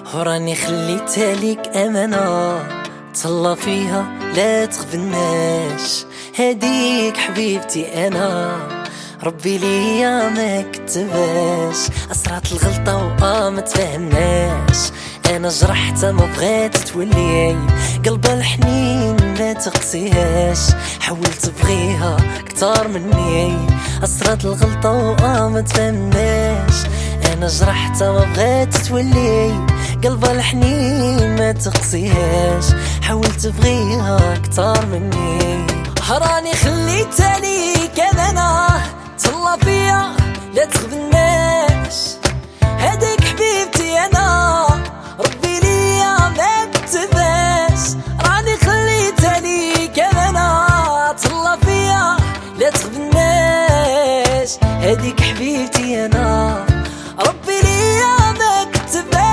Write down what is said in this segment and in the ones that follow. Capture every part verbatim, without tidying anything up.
وراني خليتها ليك امانه تهلا فيها لا تغبناش. هديك حبيبتي انا ربي ليا ما كتباش. اسرات الغلطه واه ما تفهمناش. انا جرحتها ما بغات تولي قلب الحنين ما تقسيهاش. حاولت تبغيها كتار مني. اسرات الغلطه واه ما تفهمناش. انا جرحتها ما بغات تولي قلب الحنين ما تقسيهاش. حاولت تبغيها كتار مني. هراني خليتها ليك انا تهلا فيا لا تغبناش. هديك حبيبتي انا ربي ليا ما كتباش. راني خليتها ليك انا تهلا فيا لا تغبناش. هديك حبيبتي انا ربي ليا ما كتباش.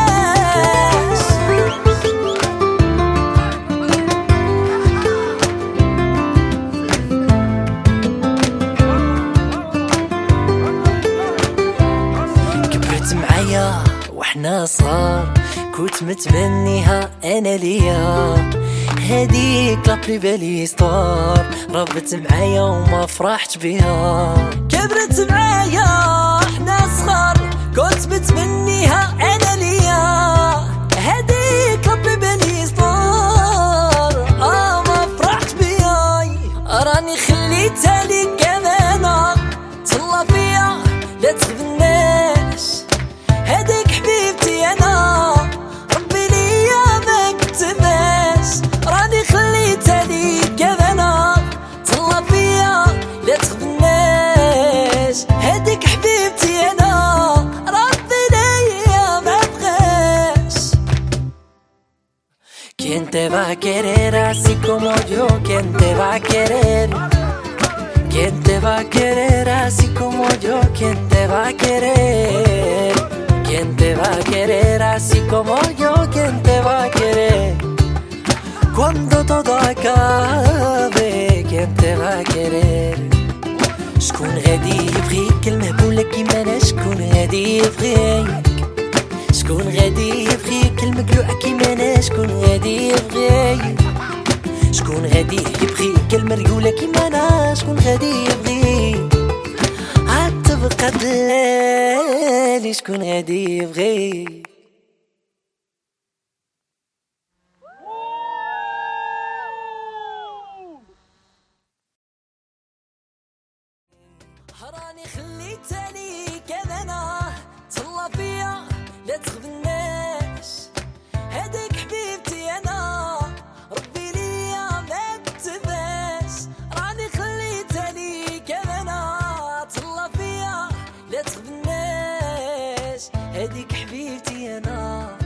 كبرت معايا واحنا صغار كنت متمنيها انا ليا. هديك لابلي بالي ستار ربت معايا وما فرحت بيها. كبرت معايا احنا صغار كنت متمنيها انا ليا. هديك لابلي بالي ستار اه ما فرحت بيها. راني خليتها ليك امانه تهلا فيا لا تغبناش. هديك حبيبتي انا ربي ليا ما كتباش. راني خليتها ليك امانه تهلا فيا لا تغبناش. هديك حبيبتي انا ربي ليا ما بغاش. Quien te va a querer así como yo? Quien te va a querer? Quien te va a querer así como yo? Quien te va a querer? Quien te va a querer así como yo? Quien te va a querer? Cuando todo acabe, ¿quién te va a querer? شكون غادي يبغيك المهبولة كيما انا؟ شكون غادي يبغيك؟ شكون غادي يبغيك المقلوعة كيما انا؟ شكون غادي يبغيك؟ شكون غادي يبغيك المريولة كيما انا؟ شكون غادي يبغيك؟ عاد تبقى دلالي شكون غادي يبغيك؟ راني خليتها ليك انا تهلا فيا لا تغبناش. هديك حبيبتي انا ربي ليا ما كتباش. راني خليتها ليك انا تهلا فيا لا تغبناش. هديك حبيبتي انا